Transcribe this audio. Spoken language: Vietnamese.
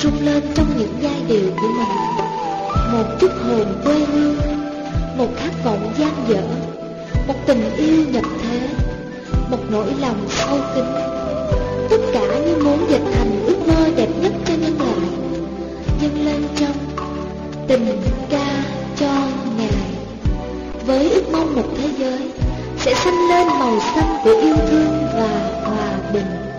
rung lên trong những giai điệu của mình. Một chút hồn quê hương, một khát vọng dang dở, một tình yêu nhập thế, một nỗi lòng sâu kín. Tất cả như muốn dệt thành ước mơ đẹp nhất cho nhân loại, dâng lên trong tình ca cho Ngài. Với ước mong một thế giới sẽ xanh lên màu xanh của yêu thương và hòa bình.